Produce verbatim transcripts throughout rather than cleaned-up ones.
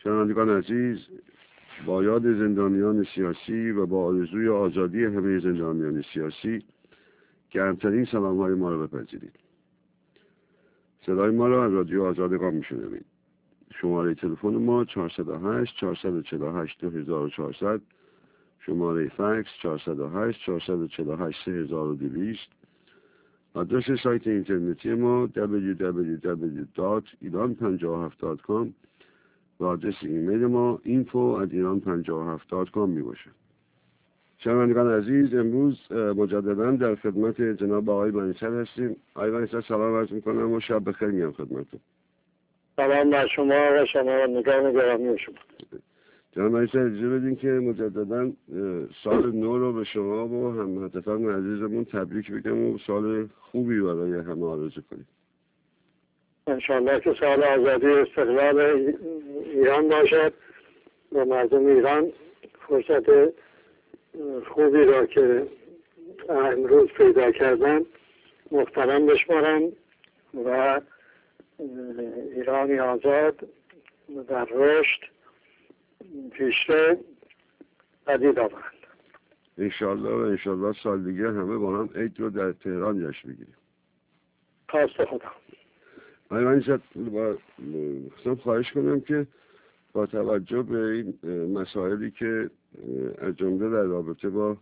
شنوندگان عزیز، با یاد زندانیان سیاسی و با آرزوی آزادی همه زندانیان سیاسی گرمترین سلام‌های ما را بپذیرید. صدای ما را از رادیو آزاد قم میشنوید. شماره تلفن ما چهارصد و هشت چهارصد و چهل و هشت دو هزار و چهارصد، شماره فکس چهارصد و هشت چهارصد و چهل و هشت سه هزار و دویست، آدرس سایت اینترنتی ما دبلیو دبلیو دبلیو دات ایران پنجاه و هفت دات کام و آدرس ایمیل ما اینفو ات ایران پنجاه و هفت دات کام می باشه. شنوندگان عزیز، امروز مجددا در خدمت جناب آقای منیصر هستیم. آقای منیصر سلام عرض میکنم و شب بخیر میگم خدمتتون. سلام بر شما و شنوندگان گرامی شما. جناب منیصر اجازه بدین که مجددا سال نو رو به شما و هموطنان عزیزمون تبریک بگم و سال خوبی برای همه آرزو کنیم. انشاءالله که سال آزادی و استقلال ایران باشد و مردم ایران فرصت خوبی را که امروز پیدا کردن محترم بشمارند و ایرانی آزاد در رشد پیشرو پدید آورند. انشاءالله و انشاءالله سال دیگه همه با هم عید رو در تهران جشن بگیریم. خواست خدا. آقای منیصر، خواستم خواهش کنم که با توجه به این مسائلی که از جمله در رابطه با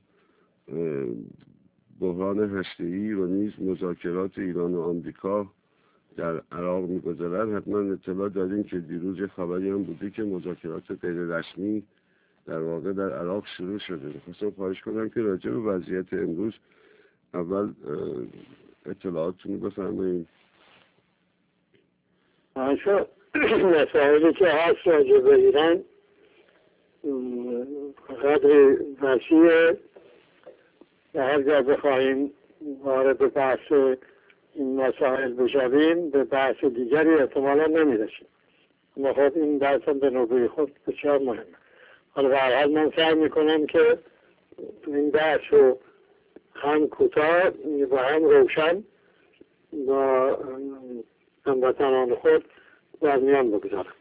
بحران هسته‌ای و نیز مذاکرات ایران و آمریکا در عراق می‌گذرد، حتما اطلاع داریم که دیروز خبری هم بوده که مذاکرات غیر رسمی در واقع در عراق شروع شده. خواستم خواهش کنم که راجع به وضعیت امروز اول اطلاعاتتون رو بفرمایید. آنچه مسائلی که هست راجع به ایران قدر وسیع و هر جا بخواهیم وارد بحث این مسائل بشویم به بحث دیگری احتمالا نمیرسیم، اما خب این بحث هم به نوبه خود بسیار مهمه. حالا به هر حال من سعی میکنم که این بحث رو هم کوتاه و هم روشن با هموطنان خود در میان بگذارم.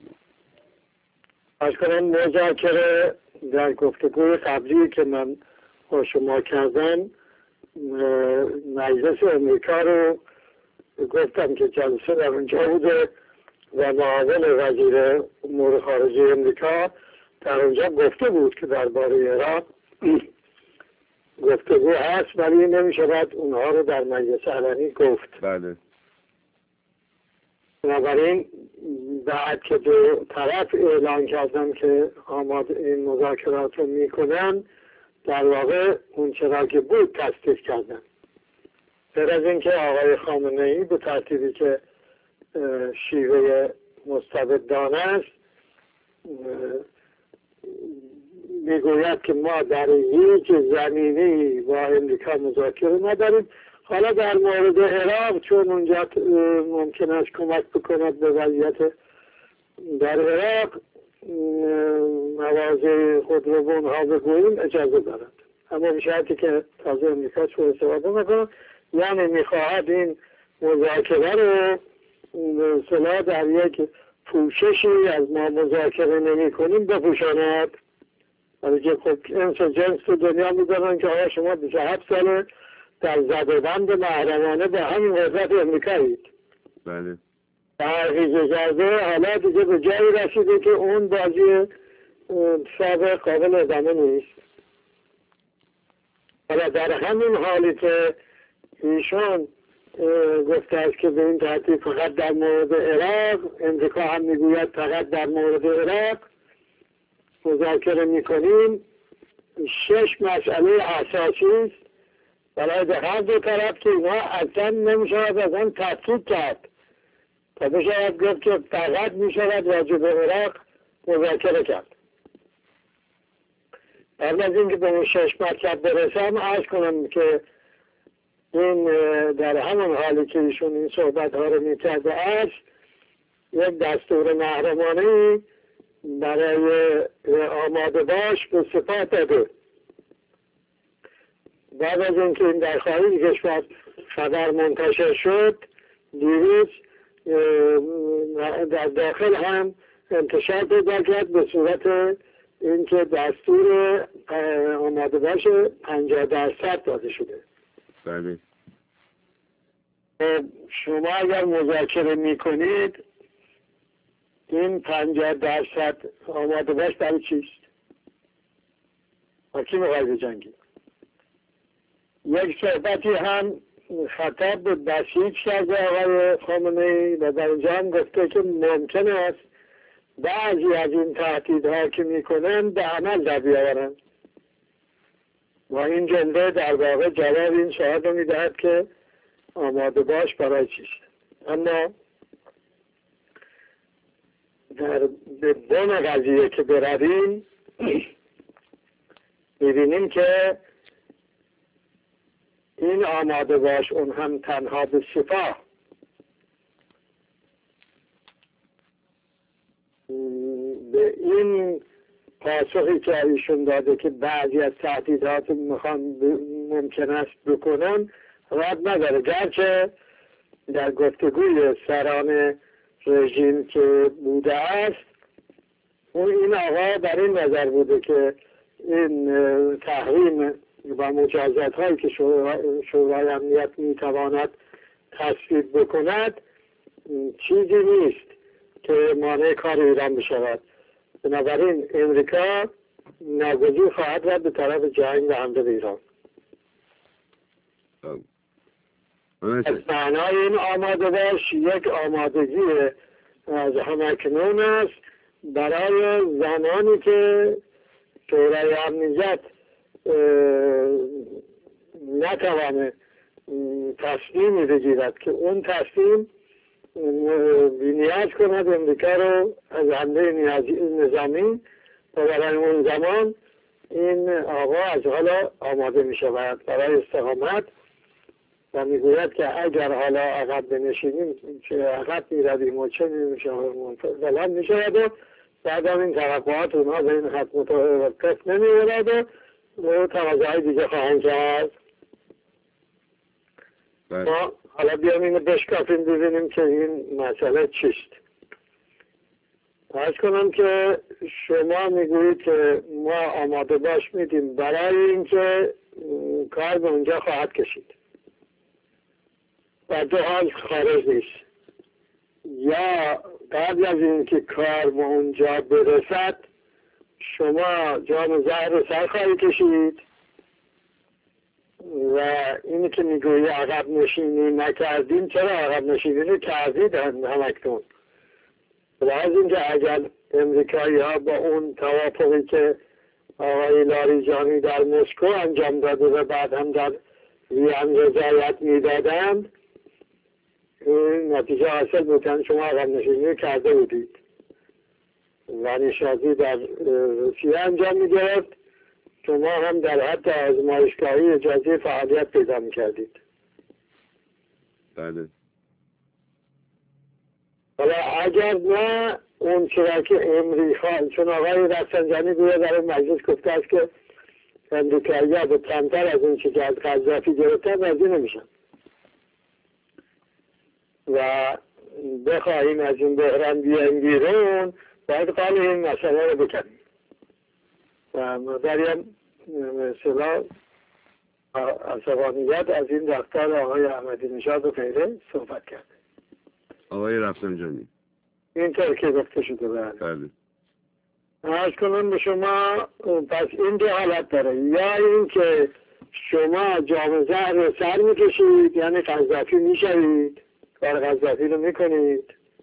از کنم مذاکره در گفتگوی قبلی که من با شما کردم مجلس امریکا رو گفتم که جلسه در اونجا بوده و معاون وزیر امور خارجه امریکا در اونجا گفته بود که درباره عراق گفتگو هست ولی نمیشود اونها رو در مجلس علنی گفت. بله. بنابراین بعد که دو طرف اعلان کردن که آماده این مذاکرات رو میکنن، در واقع اون چرا که بود تصدیق کردن. غیر از اینکه آقای خامنه ای به ترتیبی که شیوه مستبدانه است میگوید که ما در هیچ زمینه‌ای با امریکا مذاکره نداریم. حالا در مورد عراق چون اونجا ممکن است کمک بکند به وضعیت در عراق مواضع خود رو به اونها بگوییم اجازه دارد، اما به شرطی که تازه امریکا چون استفاده نکنه، یعنی میخواهد این مذاکره رو مثلا در یک پوششی از ما مذاکره نمی کنیم بپوشاند. ولی که خب انس و جنس تو دنیا میدونن که آقا شما بیست و هفت ساله در زدبند محرمانه به همین قدرت امریکایید. بله. تحقیق کرده حالا دیگه به جایی رسیده که اون بازی سابق قابل ادامه نیست. حالا در همین حالی که ایشون گفته است که به این ترتیب فقط در مورد عراق، امریکا هم میگوید فقط در مورد عراق مذاکره میکنیم، شش مسئله اساسی است برای هر دو طرف که اینا اصلا نمیشود از آن تفکیک کرد تا بشود گفت که فقط میشود راجع به عراق مذاکره کرد. قبل از اینکه به اون شش مطلب برسم عرض کنم که این در همون حالی که ایشون این صحبت ها رو میکرده است، یک دستور محرمانه برای آماده باش به سپاه داده. بعد از اینکه این در خارج کشور خبر منتشر شد، دیروز در داخل هم انتشار پیدا کرد به صورت اینکه دستور آماده باشه پنجاه درصد داده شده. بله. شما اگر مذاکره میکنید این پنجاه درصد آماده باش برای چیست؟ با کی میخوای بجنگید؟ یک صحبتی هم خطاب به بسیج کرده آقای خامنه‌ای و در اینجا هم گفته که ممکن است بعضی از این تهدیدها که میکنن به عمل در بیاورن و این جمله در واقع جواب این سوال رو میدهد که آماده باش برای چیست. اما در بن قضیه که برویم میبینیم که این آماده باش اون هم تنها به سپاه به این پاسخی که ایشون داده که بعضی از تهدیدات میخوان ممکن است بکنن رد نداره، گرچه در گفتگوی سران رژیم که بوده است اون این آقا در این نظر بوده که این تحریم و مجازات هایی که شورای امنیت میتواند تصویب بکند چیزی نیست که مانع کار ایران بشود. بنابراین امریکا ناگزیر خواهد رفت به طرف جنگ و حمله به ایران. از معنای این آماده باش یک آمادگی از همکنون است برای زمانی که شورای امنیت نتوانه تصمیمی بگیرد که اون تصمیم نیاز کند امریکا رو از حمله نظامی و برای اون زمان این آقا از حالا آماده می شود برای استقامت و می گوید که اگر حالا عقب بنشینیم چه عقب می رویم و چه می شود بلند می شود و بعد هم این توقعات اونها به این خط متوقف نمی ورد و تقاضاهای دیگه خواهند کرد. ما حالا بیام اینو بشکافیم ببینیم که این مسئله چیست. عرض کنم که شما میگویید که ما آماده باش میدیم برای اینکه کار به اونجا خواهد کشید و دو حال خارج نیست، یا قبل از اینکه کار به اونجا برسد شما جام زهر رو سر خواهی کشید و اینی که میگویی عقب نشینی نکردیم، چرا عقب نشینی کردید همکنون؟ از اینکه اگر امریکایی ها با اون توافقی که آقای لاریجانی در مسکو انجام داده و بعد هم در وین رضایت میدادند نتیجه حاصل بودن شما عقب نشینی کرده بودید و نشازی در روسیه انجام میگرفت، شما هم در حد آزمایشگاهی اجازه فعالیت پیدا میکردید. بله. حالا اگر نه اون چرا که امریکا، چون آقای رفسنجانی گویا در مجلس گفته است که امریکایی ها به کمتر از اون چی که از قذافی گرفتن راضی نمیشن و بخواهیم از این بحران بیایم بیرون باید قال این مسئله رو بکنیم و مداریم مثلا عصبانیت از این رفتار آقای احمدی نژاد و غیره صحبت کرده. آقای رفسنجانی اینطور که گفته شده. بله. عرض کنم به شما پس این دو حالت داره، یا این که شما جام زهر رو سر میکشید یعنی قذافی میشوید، کار قذافی رو میکنید،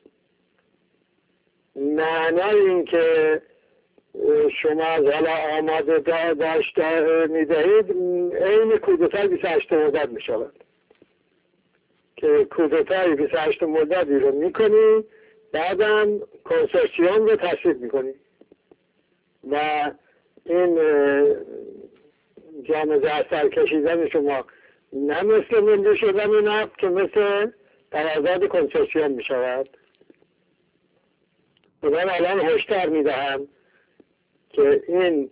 معنی این که شما از حالا آماده داشته میدهید این کودتای بیست و هشت مرداد میشود که کودتای بیست و هشت مردادی رو میکنی بعدم کنسورسیوم رو تصویب میکنی و این جام زهر سر کشیدن شما نه مثل ملی شدن نفت که مثل قرارداد کنسورسیوم میشود. من الان هشدار میدهم که این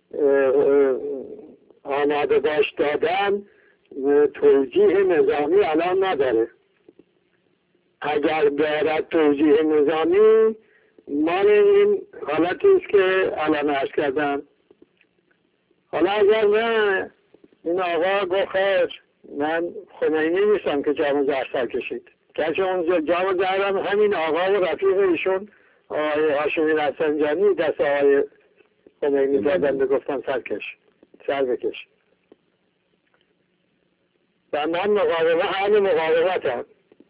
آماده باش دادن توجیه نظامی الان نداره. اگر دارد توجیه نظامی مال این حالتی است که الان عرض کردم. حالا اگر نه این آقا گفت خیر من خمینی نیستم که جام زهر سر کشید، گرچه اون جام زهر هم همین آقا و رفیق ایشون آقای هاشمی رفسنجانی دست آقای خمینی دادن بگفتن سرکش سر بکش و من مقاومه همین مقاومتم.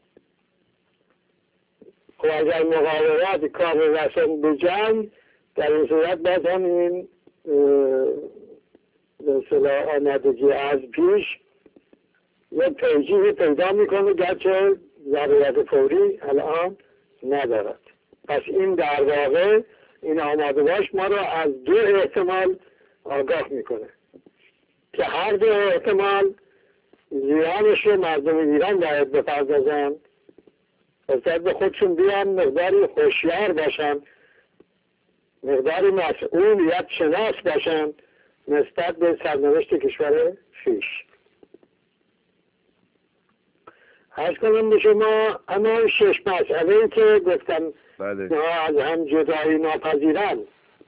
خب اگر مقاومت کار رسن به جنگ در این صورت باید هم این به اصطلاح آمادگی از پیش یک توجیه پیدا میکنه گرچه ضرورت فوری الان ندارد. پس این در واقع این آماده باش ما را از دو احتمال آگاه میکنه که هر دو احتمال زیانش رو مردم ایران باید بپردازن، نسبت به خودشون بیان مقداری هوشیار باشن، مقداری مسئولیت شناس باشن نسبت به سرنوشت کشور خویش. عرض کنم به شما اما شش مسئله که گفتم بله. از هم جدایی ناپذیرن.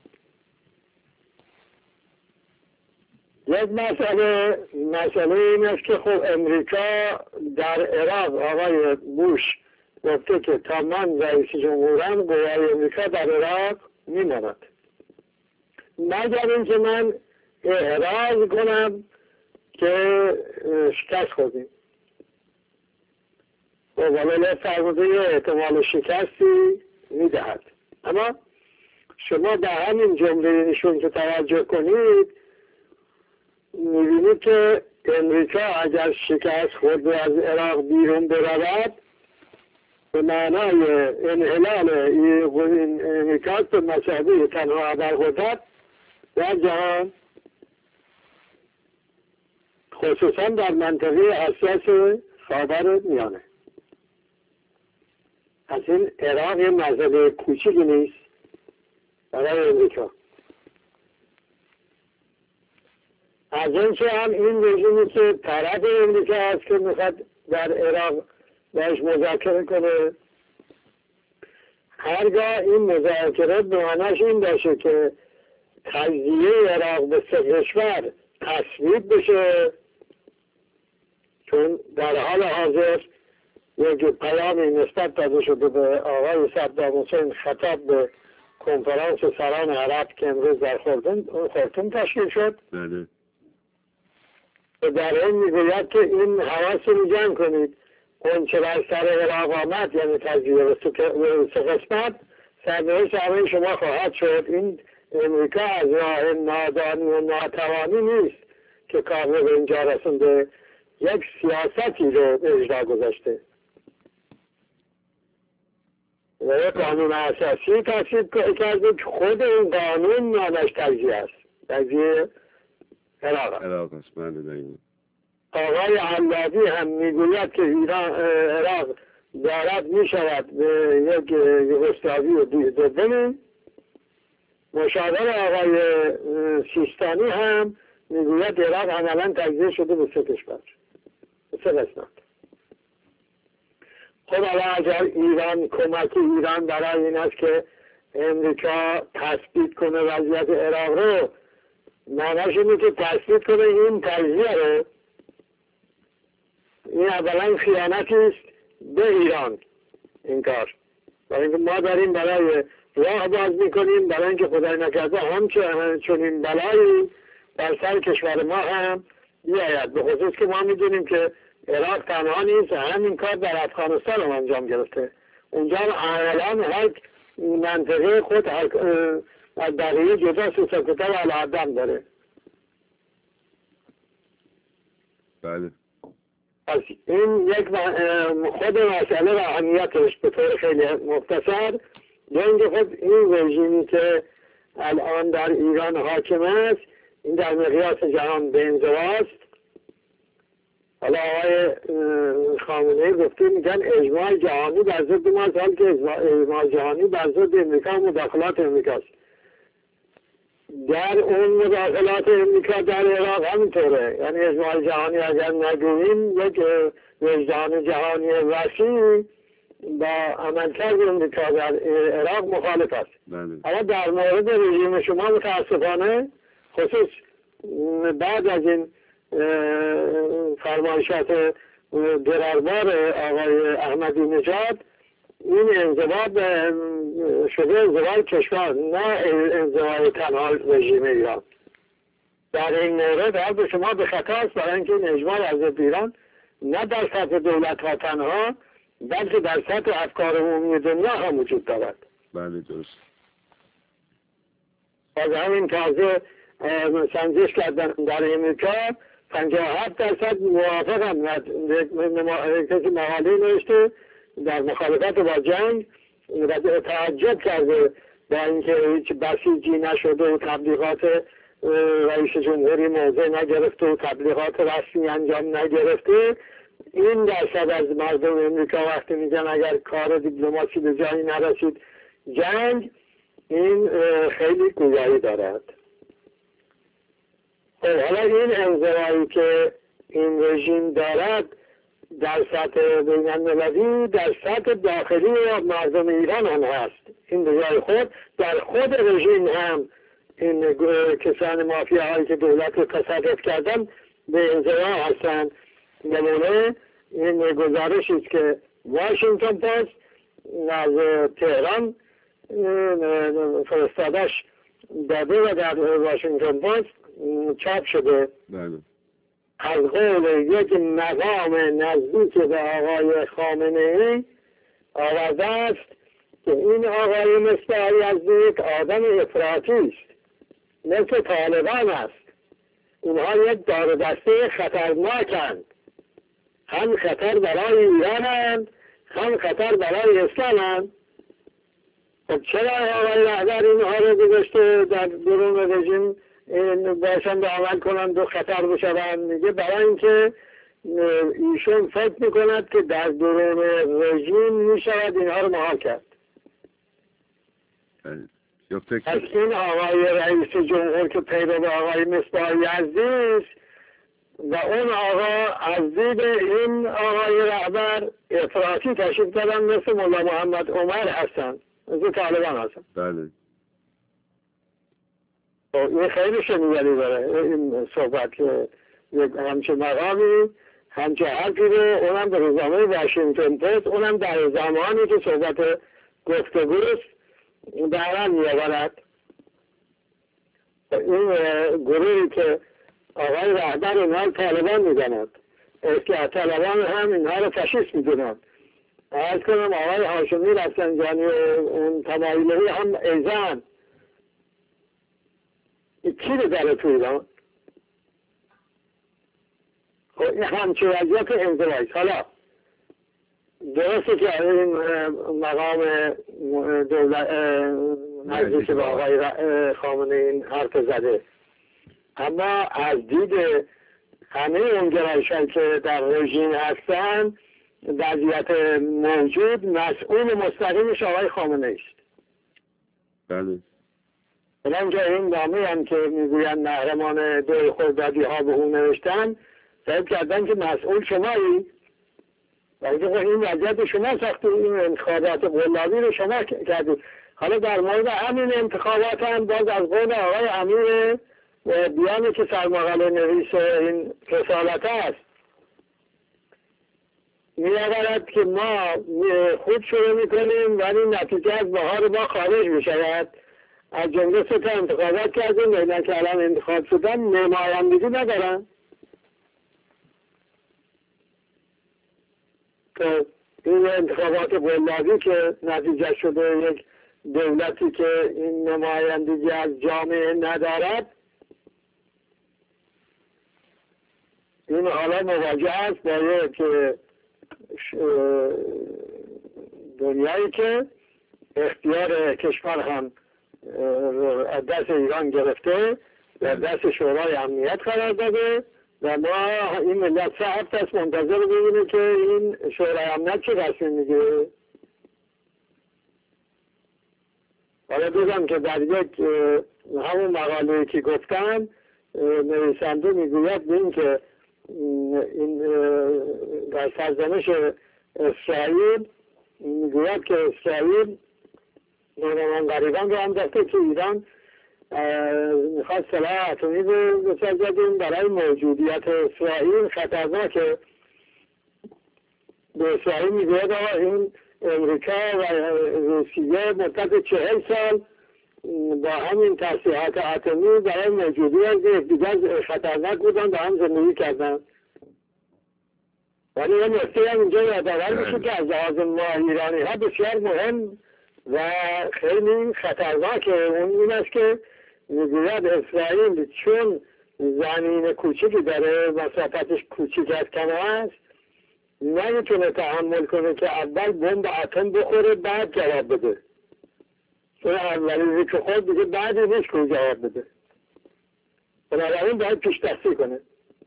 یک مسئله مسئله این است که خب امریکا در عراق آقای بوش گفته که تا من رئیس جمهورم قوای امریکا در عراق میماند، مگر اینکه من اعراض کنم که شکست خوردیم. و ولی فرموده احتمال شکستی میدهد. اما شما به همین جمله ایشون که توجه کنید میبینید که امریکا اگر شکست خورد و از عراق بیرون برود به معنای انحلال این امریکا به مسابقه تنها ابرقدرت در جهان، خصوصا در منطقه حساس خاور میانه. از این عراق یه مسئله کوچیکی نیست برای امریکا. از اینکه هم این رژیمی که طرف امریکا هست که میخواد در عراق باش مذاکره کنه، هرگاه این مذاکره به معناش این باشه که تجزیه عراق به سه کشور تصویب بشه، چون در حال حاضر یک پیامی نسبت داده شده به آقای صدام حسین خطاب به کنفرانس سران عرب که امروز در خرطوم تشکیل شد. بله. در این میگوید که این حواس رو جمع کنید، اون چه بر سر عراق آمد یعنی تجزیه به سه قسمت سرنوشت همه شما خواهد شد. این امریکا از راه نادانی و ناتوانی نیست که کار رو به اینجا رسونده، یک سیاستی رو به اجرا گذاشته و یک قانون اساسی تصویب کرده که خود این قانون نامش تجزیه است، تجزیه عراق عراق است. بله دقیقاً. آقای علادی هم میگوید که ایران عراق دارد میشود به یک یوگسلاوی دومی. مشاور آقای سیستانی هم میگوید عراق عملا تجزیه شده به سه کشور، به سه قسمت. خب حالا اگر ایران کمک ایران برای این است که امریکا تثبیت کنه وضعیت عراق رو، معناش اینه که تثبیت کنه این تجزیه رو، این اولا خیانتی است به ایران این کار، برای اینکه ما داریم برای راه باز میکنیم برای اینکه خدای نکرده همچنین این بلایی در سر کشور ما هم بیاید، به خصوص که ما میدونیم که عراق تنها نیست، همین کار در افغانستان هم انجام گرفته. اونجا هم هر منطقه خود از بقیه جدا سیاست‌ها و علادم داره. بله. پس این یک خود مسئله و اهمیتش به طور خیلی مختصر، جنگ خود این رژیمی که الان در ایران حاکم است این در مقیاس جهان به انزواست. حالا آقای خامنه‌ای گفته میگن اجماع جهانی بر ضد ما، حال که اجماع جهانی بر ضد امریکا و مداخلات امریکاست. در اون مداخلات امریکا در عراق همینطوره، یعنی اجماع جهانی اگر نگوییم یک وجدان جهانی وسیع با عملکرد امریکا در عراق مخالف است. بله. اما در مورد رژیم شما متاسفانه خصوص بعد از این فرمایشات دراربار آقای احمدی نژاد این انضباط شده انضباط کشور، نه انضباط تنها رژیم ایران. در این مورد حرف شما به خطا است، برای اینکه این اجماع از ایران نه در سطح دولت ها تنها بلکه در سطح افکار عمومی دنیا هم وجود دارد. بله درست. از همین تازه سنجش کردن در امریکا پنجاه و هفت درصد موافقم. کسی مقاله نوشته در مخالفت با جنگ و تعجب کرده با اینکه هیچ بسیجی نشده و تبلیغات رئیس جمهوری موضع نگرفته و تبلیغات رسمی انجام نگرفته. این درصد از مردم امریکا وقتی میگن اگر کار دیپلماسی به جایی نرسید جنگ، این خیلی گویایی دارد. خب حالا این انزوایی که این رژیم دارد در سطح بین المللی در سطح داخلی مردم ایران هم هست. این به جای خود در خود رژیم هم این کسان مافیا هایی که دولت رو تصرف کردن به انزوا هستند. نمونه این گزارشی است که واشنگتن پست از تهران فرستادش داده و در واشنگتن پست چاپ شده. بله. از قول یک مقام نزدیک به آقای خامنه ای آورده است که این آقای مصباحی از یک آدم افراطی است، مثل طالبان است. اینها یک دار دسته خطرناکند، هم خطر برای ایرانند هم خطر برای اسلامند. خب چرا آقای رهبر اینها رو گذاشته در درون رژیم باشند عمل کنند و خطر بشوند؟ میگه برای اینکه ایشون فکر میکند که در درون رژیم میشود اینها رو مهار کرد. پس این آقای رئیس جمهور که پیرو آقای مصباحی یزدی است و اون آقا از دید این آقای رهبر افراطی تشریف دادن، مثل مولا محمد عمر هستن، مثل طالبان هستن. بله. این خیلی شنیدنی داره این صحبت که یک همچه مقامی همچه حرفی رو اونم به روزنامه واشنگتن پست، اونم در زمانی که صحبت گفتگوست دران میآورد. این گروهی که آقای رهبر اینها رو طالبان میداند، اصلاح طلبان هم اینها رو فاشیست میدونند. عرض کنم آقای هاشمی رفسنجانی و اون تمایلهی هم ایزن. کی رو داره تو ایران؟ خب این همچه وضعیت انزوایی. حالا درسته که این مقام دولت نزدیک به آقای خامنه این حرف زده، اما از دید همه اون گرایش‌هایی که در رژیم هستن وضعیت موجود مسئول مستقیمش آقای خامنه است. بله. اونجا این نامه هم که میگوین محرمان دوی خردادی ها به اون نوشتن فکر کردن که مسئول شمایی و این وضعیت شما ساخته، این انتخابات قلابی رو شما کردید. حالا در مورد همین انتخابات هم باز از قول آقای امیر بیانی که سرمقاله نویس این رسالت است می‌آورد که ما خود شروع میکنیم ولی نتیجه از بهار ما خارج میشود. از جمله سه تا انتخابات کردیم، اینا که الان انتخاب شدن نمایندگی ندارن. که این انتخابات قلابی که نتیجه شده یک دولتی که این نمایندگی از جامعه ندارد، این حالا مواجه است با یک دنیایی که اختیار کشور هم دست ایران گرفته و دست شورای امنیت قرار داده و ما این ملت سه هفته است منتظر ببینیم که این شورای امنیت چه تصمیم میگیره. حالا دیدم که در یک همون مقاله که گفتم نویسنده میگوید به این که این در سرزنش اسرائیل میگوید که اسرائیل نورمان غریبان رو هم داشته که ایران میخواد سلاح اتمی رو بسازد برای موجودیت اسرائیل خطرناکه. به اسرائیل میگوید آقا این امریکا و روسیه مدت چهل سال با همین تسلیحات اتمی برای موجودیت یکدیگر خطرناک بودن، با هم زندگی کردن. ولی یه نکته هم اینجا یادآور میشه که از لحاظ ما ایرانی ها بسیار مهم و خیلی خطرناکه. اون این است که میگوید اسرائیل چون زمین کوچیکی داره، مسافتش کوچیک از کنه است، نمیتونه تحمل کنه که اول بمب اتم بخوره بعد جواب بده. چون اولی که خود دیگه بعدی نیست که جواب بده. بنابراین باید پیش دستی کنه.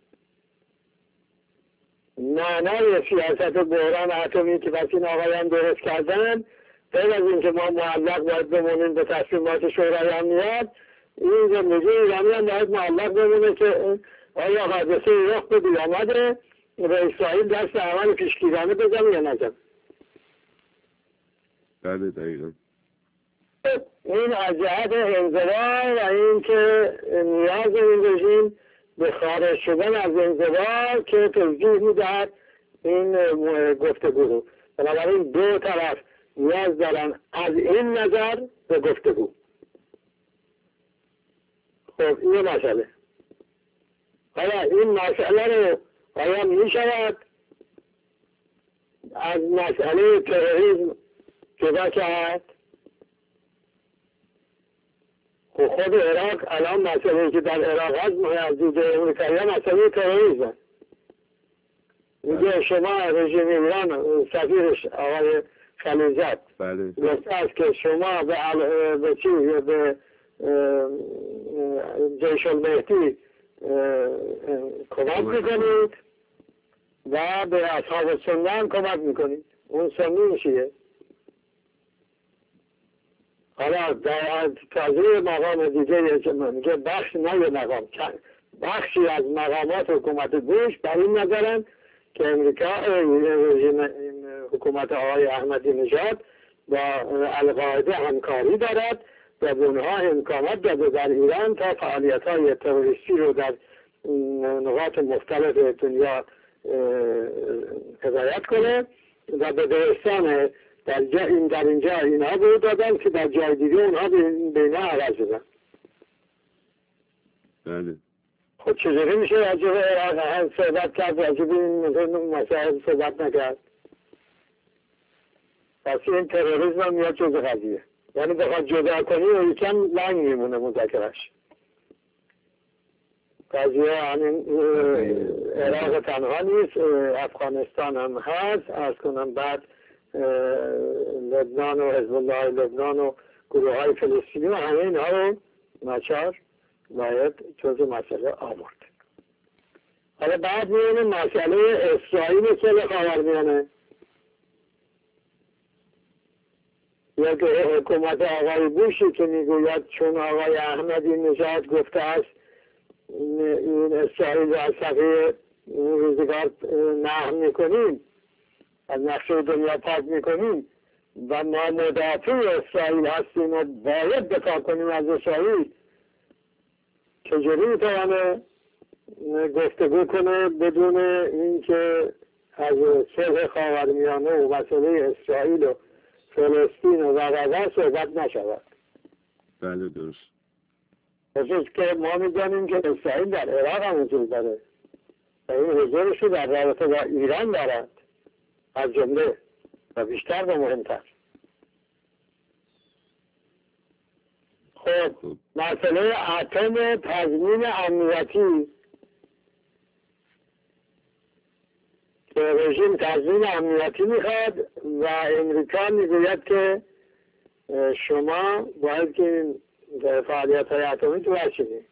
معنای سیاست بحران اتمی که بس این آقایان درست کردن، غیر از اینکه ما معلق باید بمونیم به تصمیمات شورای امنیت، این زندگی ایرانی هم باید معلق بمونه که آیا حادثه رخ بدی آمده به اسرائیل دست عمل پیشگیرانه بزنه یا نزن. بله دقیقا. این از جهت انزوا و این که نیاز این رژیم به خارج شدن از انزوا که توضیح میدهد این گفتگو رو. بنابراین دو طرف نیاز دارن از این نظر به گفتگو. خب این مسئله. حالا این مسئله رو آیا می شود از مسئله تروریسم جدا کرد؟ خب خود عراق الان مسئله که در عراق هست از دید امریکایی ها مسئله تروریسم هست. میگه شما رژیم ایران سفیرش آقای خلیزت گفته است که شما به به چی به جیش المهدی کمک میکنید و به اصحاب سنه هم کمک میکنید. اون سنی میشه. حالا در تازه مقام دیگه که میگه بخش نه یه مقام، بخشی از مقامات حکومت بوش بر این نظرن که امریکا این حکومت آقای احمدی نژاد با القاعده همکاری دارد و به اونها امکانات داده در ایران تا فعالیت های تروریستی رو در نقاط مختلف دنیا هدایت کنه و به داستان در جا این در اینجا اینها به دادن که در جای دیگه اونها به اینا عوض شدن. بله. خب چجوری میشه راجع به عراق صحبت کرد، راجع به این مسائل صحبت نکرد؟ پس این تروریسم هم میاد جز قضیه. یعنی بخواد جدا کنی و یکم لنگ میمونه مذاکرهش. قضیه همین عراق تنها نیست، افغانستان هم هست. از کنم بعد لبنان و حزب الله لبنان و گروه های فلسطینی و همه اینها رو ناچار باید جزء مسئله آورد. حالا بعد میونه مسئله اسرائیل صلح خاورمیانه. یا که حکومت آقای بوشی که میگوید چون آقای احمدی نژاد گفته است این اسرائیل رو از صفحه روزگار محو میکنیم، از نقشه دنیا پاک میکنیم و ما مدافع اسرائیل هستیم و باید دفاع کنیم از اسرائیل، چجوری میتوانه گفتگو کنه بدون اینکه از صلح خاورمیانه و مسئله اسرائیل و فلسطین و غزه صحبت نشود؟ بله درست. خصوص که ما میدانیم که اسرائیل در عراق هم حضور داره و این حضورش رو در رابطه با ایران دارد از جمله و بیشتر و مهمتر. خب مسئله اتم تضمین امنیتی که رژیم تضمین امنیتی میخواد و امریکا میگوید که شما باید که این فعالیت های اتمی تو برشید.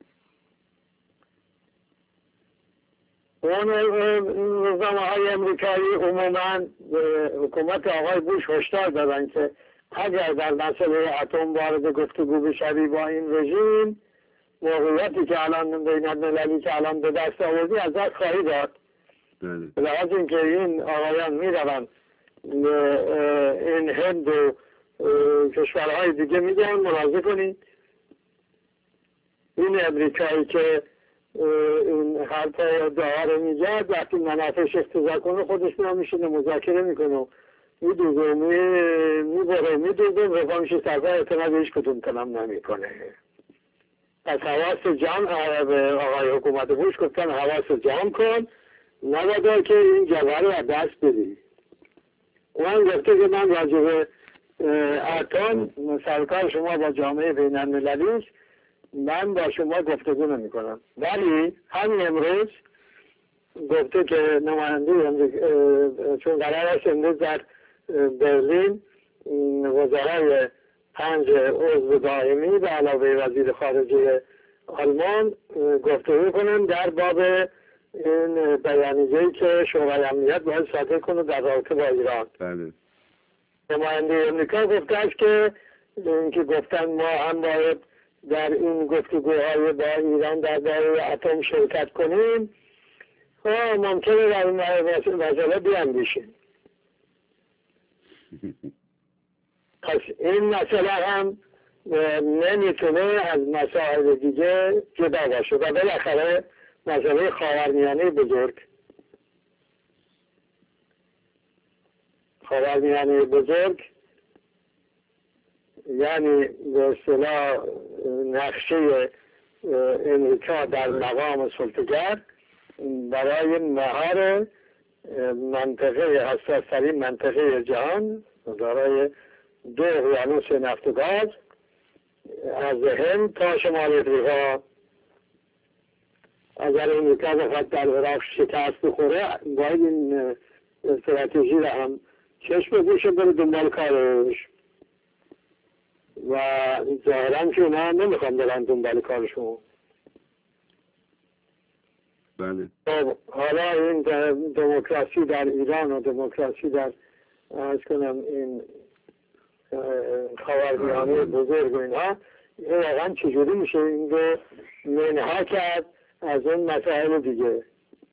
اون نظام های امریکایی عموما حکومت آقای بوش هشدار دادن که اگر در مسئله اتم وارد گفتگو بشوی با این رژیم، موقعیتی که الان بین المللی که الان به دست آوردی ازت خواهی داد. به لحاظ اینکه این آقایان میروند این هند و کشورهای دیگه میگن ملاحظه کنید. این امریکایی که این حرفای دعا رو میگه وقتی منافعش اقتضا کنه خودش میشینه مذاکره میکنه میدوزه میبره میدوزه رفا میشه طرفه اعتماد هیچ کدوم کنم نمیکنه. از حواس جمع به آقای حکومت بوش گفتن حواس جمع کن نبادا که این جوهر رو از دست بدی. اون گفته که من راجب ارکان سرکار شما با جامعه بین المللی من با شما گفتگو نمی کنم، ولی همین امروز گفته که نماینده چون قرار است امروز در برلین وزرای پنج عضو دائمی به علاوه وزیر خارجه آلمان گفتگو کنن در باب این بیانیه‌ای که شورای امنیت باید صادر کنه در رابطه با ایران. بله. نماینده امریکا گفته است که اینکه گفتن ما هم باید در این گفتگوهای با ایران در باره اتم شرکت کنیم، ها ممکنه در این مسئله بیاندیشیم. پس این مسئله هم نمیتونه از مسائل دیگه جدا باشه و بالاخره مسئله خاورمیانه بزرگ خاورمیانه بزرگ یعنی به اصطلاح نقشه امریکا در مقام سلطه‌گر برای مهار منطقه حساس‌ترین منطقه جهان دارای دو اقیانوس نفت و گاز از هند تا شمال افریقا. اگر امریکا بخواد در عراق شکست بخوره باید این استراتژی را هم چشم بگوشه بره دنبال کارش و ظاهرا که اونا نمیخوام برن دنبال کارشون. بله. حالا این دموکراسی در ایران و دموکراسی در از کنم این خاورمیانه بزرگ و اینها این واقعا چجوری میشه این رو منها کرد از اون مسائل دیگه.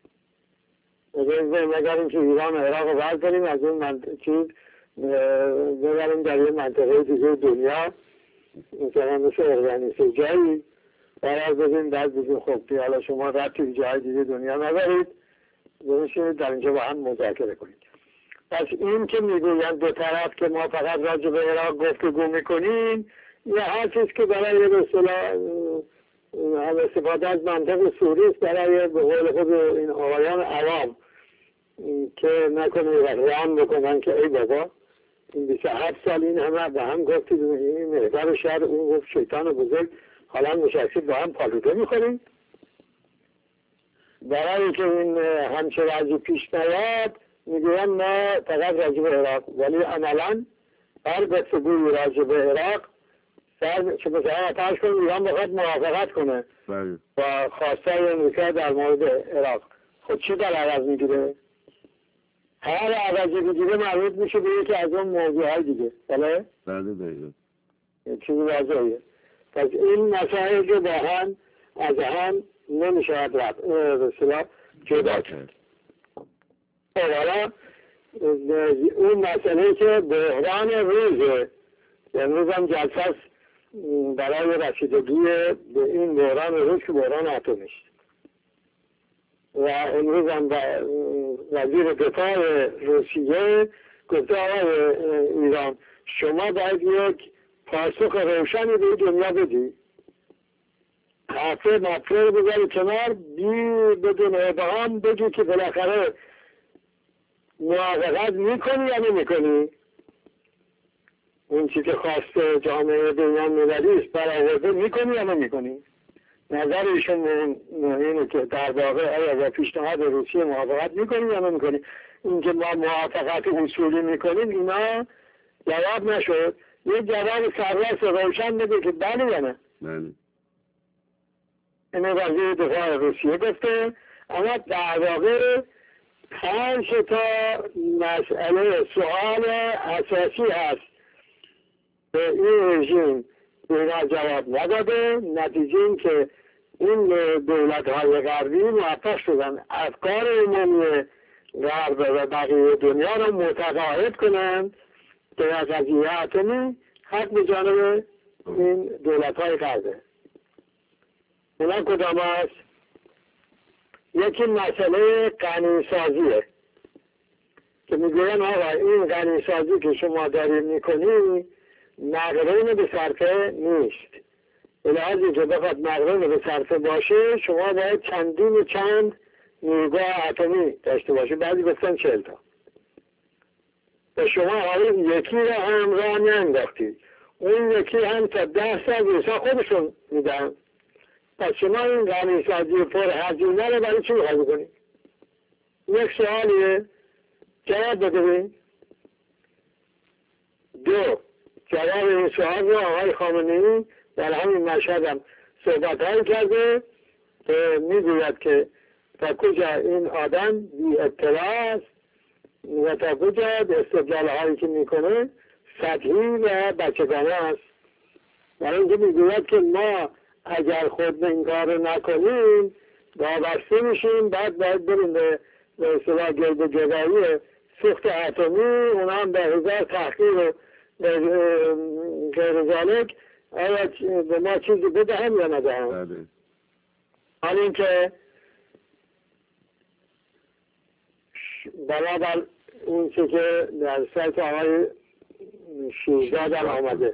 مگر اینکه ایران و عراق رو برداریم از اون منطقه چیز ببریم در یه منطقه دیگه دنیا مثلا مثل اقیانوس جایی برای بزنیم بعد بزنیم خب حالا شما ربطی جای دیگه دنیا نبرید بنشینید در اینجا با هم مذاکره کنید. پس این که میگویند دو طرف که ما فقط راجع به عراق گفتگو میکنیم یه هر چیز که برای به اصطلاح استفاده از منطق سوری است برای به قول خود این آقایان عوام که نکنه رحم بکنن که ای بابا این بیست و هفت سال این همه به هم گفتید این محور شهر اون گفت شیطان بزرگ حالا نشستید با هم پالوده میخوریم برای که این همچه وضعی پیش نیاد میگویم ما فقط راجع به عراق ولی عملا هر گفتگوی راجع به عراق سر چه مثلا فرض کنیم ایران بخواد موافقت کنه با خواستای امریکا در مورد عراق خود چی در عوض میگیره؟ هر عوضی بگیره مربوط میشه به یکی از اون موضوعهای دیگه. بله؟ بله دقیقا چیزی واضحه. پس این مسائل که با هم از هم نمیشود رفت به اصطلاح جدا کرد. حالا اون مسئله که بحران روزه امروز هم جلسه است برای رسیدگی به این بحران روز که بحران اتمی است و امروز هم وزیر دفاع روسیه گفته آقای ایران شما باید یک پاسخ روشنی به دنیا بدی حرفه مطلع رو بذاری کنار بی بدون ابهام بگی که بالاخره موافقت میکنی یا نمیکنی اون چیزی که خواست جامعه بین المللی است برآورده میکنی یا نمیکنی. نظر ایشون اینه که در واقع آیا با پیشنهاد روسیه موافقت میکنی یا نمیکنی. اینکه ما موافقت اصولی میکنیم اینا جواب نشد. یه جواب سرراست روشن بده که بله یا نه. بله. اینه وزیر دفاع روسیه گفته اما در واقع پنج تا مسئله سوال اساسی هست به این رژیم اینا جواب نداده. نتیجه این که این دولت های غربی موفق شدن افکار عمومی غرب و بقیه دنیا رو متقاعد کنند که در قضیه اتمی حق به جانب این دولت های غربه. اونا کدام است؟ یکی مسئله غنیسازیه که میگوین آقا این غنیسازی که شما دارید میکنی مقرون به صرفه نیست. الهازی که بخواد مقرون به صرفه باشه شما باید چندین و چند نیروگاه اتمی داشته باشه. بعضی گفتن چهل تا. و شما حالا یکی را هم راه ننداختید، اون یکی هم تا ده سال روسا خودشون میدن. پس شما این غنیسازی پر هزینه رو برای چی میخواد کنید؟ یک سوالیه، جواب بده. دو، جواب این سوال رو آقای خامنه‌ای در همین مشهد هم صحبت هایی کرده که میگوید که تا کجا این آدم بی اطلاع است و تا کجا استدلال هایی که میکنه سطحی و بچگانه است. برای اینکه میگوید که ما اگر خود این کار رو نکنیم وابسته میشیم، بعد باید بریم به اصطلاح گرد جدایی سوخت اتمی، اونا هم به هزار تحقیق و غیر ذالک آیا به ما چیزی بدهم یا ندهم. حال این که بنابر اون چه که در سایت آقای شیرزاد هم آمده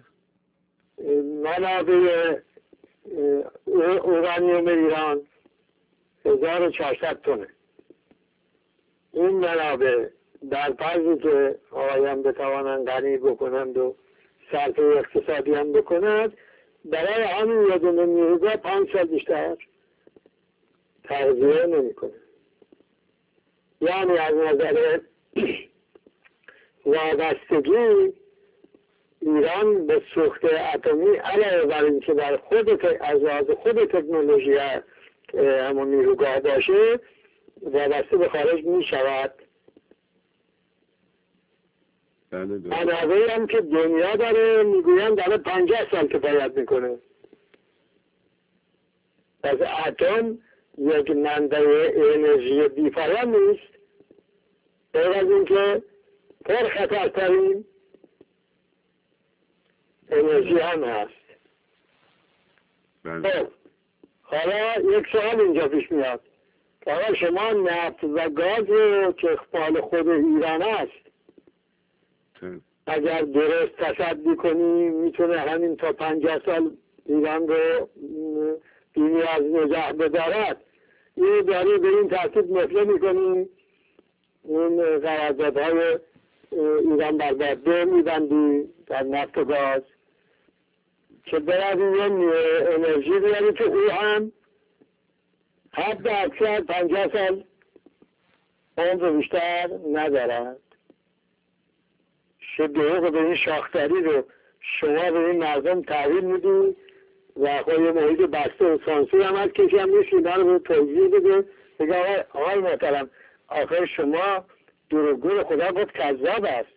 منابع اورانیوم ایران هزار و چهارصد تنه. این منابع در فرضی که آقایان بتوانند غنی بکنند و صرفه اقتصادی هم بکنند، برای همین یه دونه نیروگاه پنج سال بیشتر تغذیه نمی کنه. یعنی از نظر وابستگی ایران به سوخت اتمی علاوه بر اینکه در خود از لحاظ خود تکنولوژی همون نیروگاه باشه وابسته به خارج می شود. منابعی هم که دنیا داره میگوین داره پنجاه سال کفایت میکنه. پس اتم یک منبع انرژی بی‌پایان نیست، غیر از اینکه پر خطرترین انرژی هم هست. خب حالا یک سوال اینجا پیش میاد که حالا شما نفت و گاز که مال خود ایران است اگر درست تصدی کنی میتونه همین تا پنجاه سال ایران رو بی‌نیاز نگه بدارد. این داری به این ترتیب مثله میکنی این قراردادهای ایران بر دو میبندی در نفت و گاز که برد این انرژی بیاری که او هم حد اکثر پنجاه سال عمر بیشتر ندارد. شده به این شاختری رو شما به این مردم تحویل میدی و خود یه محیط بسته و سانسور هم هست کسی هم نیست اینا رو به توضیح بده بگه آقای محترم آخر شما دروغگو خدا گفت کذاب است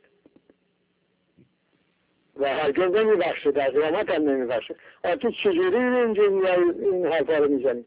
و هرگز نمیبخشه، در قیامت هم نمیبخشه. آخه تو چجوری اینجا این حرفا رو میزنی؟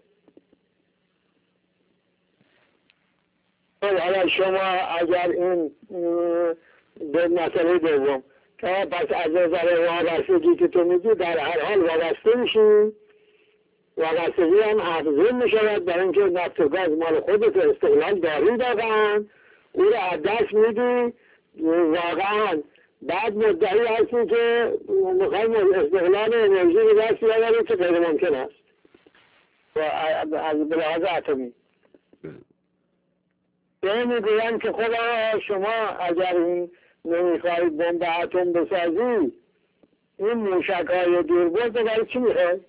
حالا شما اگر این به مسئله دوم که پس از نظر وابستگی که تو میگی در هر حال وابسته میشی، وابستگی هم افزون میشود برای اینکه نفت و گاز مال خودت استقلال داری واقعا او رو از دست میدی واقعا بعد مدعی هستی که میخوایم استقلال انرژی رو دست بیاوریم که غیر ممکن است و از بلحاظ اتمی به میگویم که خدا شما اگر این نمیخواهید بمب اتم بسازی این موشک های دوربرد برای چی میخواهید؟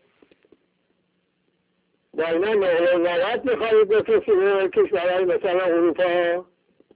با اینا نهلوات میخواهید بفرستید کشورهای مثلا اروپا؟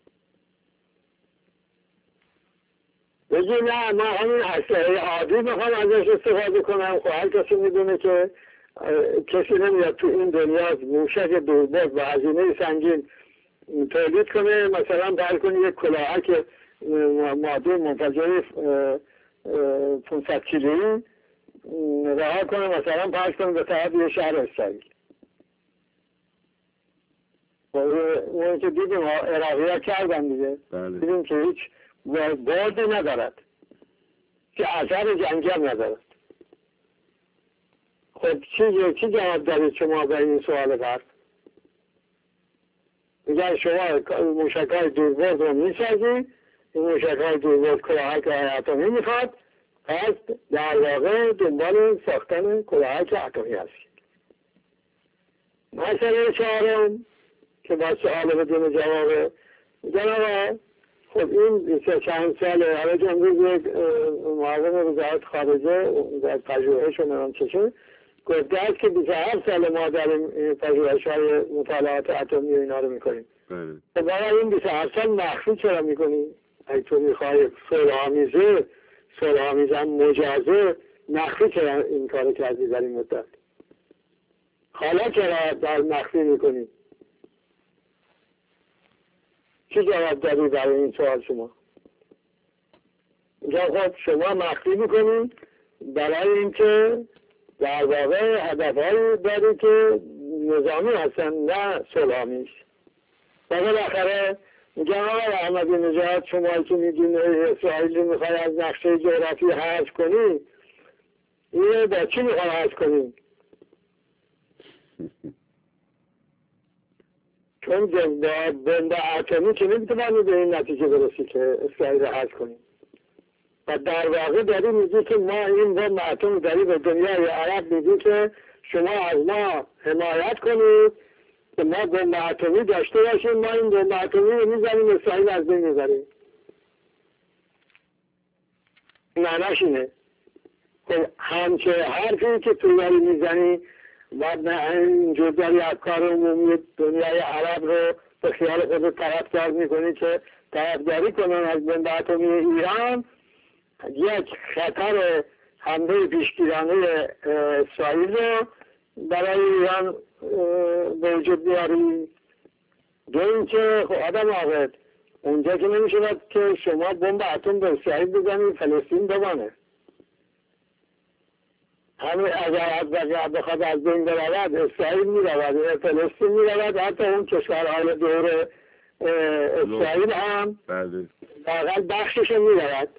بگی نه ما همین اسلحه عادی میخوام ازش استفاده کنم. خب هر کسی میدونه که کسی نمیاد تو این دنیا موشک دوربرد و هزینه سنگین تولید کنه، مثلا بر کنی یک کلاهک ماده منفجر پانصد کیلویی رها کنه مثلا پرش کنه به طرف یه شهر اسرائیل. اون که دیدیم عراقی ها کردن دیگه، بله. دیدیم که هیچ بردی ندارد، که اثر جنگی هم ندارد. خب چی چی جواب دارید شما به این سوال بعد؟ میگن شما موشک‌های دوربرد رو میسازید، این موشک‌های دوربرد کلاهک اتمی میخواد، پس در واقع دنبال ساختن کلاهک اتمی هستید. مسئله چهارم که با سوال بدون جوابه، میگن آقا خب این بیست چند ساله، حالا که امروز یک معاون وزارت خارجه در پژوهش و نمیدونم چشه گفته است که بیست و هفت سال ما در این پژوهش‌های مطالعات اتمی و اینا رو میکنیم. خب برای این بیست و هفت سال مخفی چرا میکنیم؟ اگه تو میخوای صلح‌آمیزه، صلح‌آمیزه مجازه، مخفی چرا این کارو کردی در این مدت؟ حالا چرا در مخفی میکنی؟ چی جواب داری برای این سوال شما؟ اینجا خب شما مخفی میکنید برای اینکه در واقع هدفهایی داری که نظامی هستن، نه صلح‌آمیز. و بالاخره میگن آقای احمدی نژاد شما که میگین اسرائیل میخوای از نقشه جغرافی حذف کنی، اینو با چی میخوای حذف کنی؟ چون با بمب اتمی که نمیتونی به این نتیجه برسی که اسرائیل رو حذف کنی. و در واقع داری میگی که ما این بمب اتمی داری به دنیای عرب میگی که شما از ما حمایت کنید که ما بمب اتمی داشته باشیم، ما این بمب اتمی رو میزنیم اسرائیل از بین میبریم. معناش اینه. خب همچه حرفی که تو داری میزنی و اینجور داری افکار عمومی دنیای عرب رو به خیال خود طرفدار میکنی که طرفداری کنن از بمب اتمی ایران، یک خطر حمله پیشگیرانه اسرائیل رو برای ایران به وجود میاری. دو اینکه خب آدم عاقل، اونجا که نمیشود که شما بمب اتم به اسرائیل بزنید فلسطین بمانه. همین اگر بخواد از بین برود اسرائیل میرود، فلسطین میرود، حتی اون کشورهای دور اسرائیل هم واقعا بخشش میرود.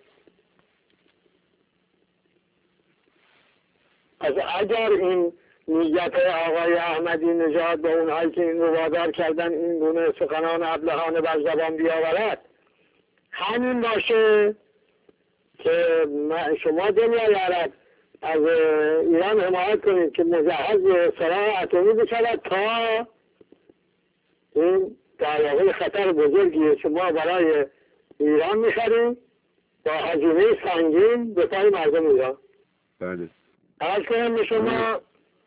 از اگر این نیت آقای احمدی نژاد به اونهایی که این رو وادار کردن این گونه سخنان ابلهانه بر زبان بیاورد همین باشه که شما دنیای عرب از ایران حمایت کنید که مجهز به سلاح اتمی بشود تا این در واقع خطر بزرگیه که ما برای ایران میخریم با هزینه سنگین به پای مردم ایران. بله. عرض کنم به شما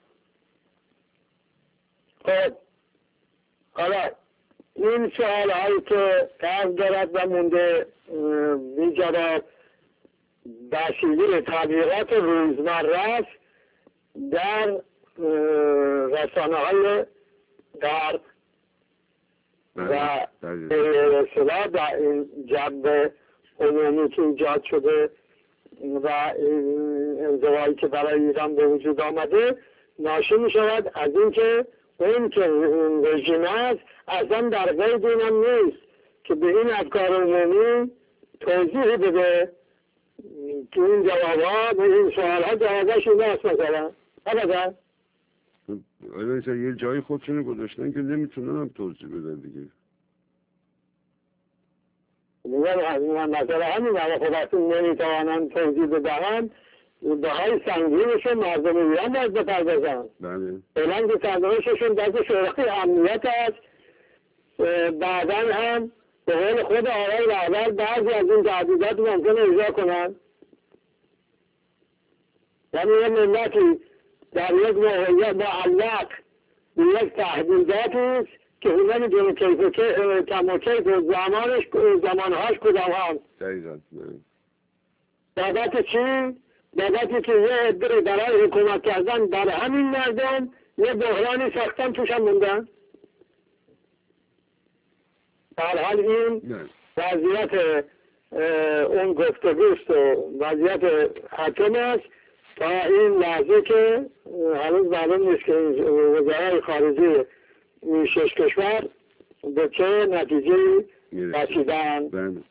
خب حالا این سوال هایی که قرض دارد و مونده بی جواب وسیله تبلیغات روزمره است در رسانه های غرب و به اصطلاح در این جنبه عمومی که ایجاد شده و انزوایی که برای ایران به وجود آمده ناشی می شود از اینکه اون که رژیم است اصلا در قید اینم نیست که به این افکار عمومی توضیح بده که این جوابها به این سوالها جوابش این است مثلا ابدا. آیا یه جایی خودشونو گذاشتن که نمیتونن هم توضیح بدن دیگه. میگم مثلا همین اما خب وقتی نمیتوانن توضیح بدهن بهای سنگینشون مردم ایران باید بپردازن. بله. فعلا که سرنوشتشون دست شورای امنیت است. بعدا هم به قول خود آقای رهبر بعضی از این تهدیدات ممکنه اجرا کنن. یعنی یه ملتی در یک موقعیت معلق به یک تهدیداتی است که اون نمیدونه کیف و کم و کیف و زمانش زمانهاش کدام هم. دقیقا. بابت چی؟ بابتی که یه عده برای حکومت کردن در همین مردم یه بحرانی ساختن توش هم موندن. در حال این وضعیت اون گفتگوست و وضعیت حکم است تا این لحظه که هنوز معلوم نیست که وزرای خارجی این شش کشور به چه نتیجه میرسید. رسیدن؟ بله.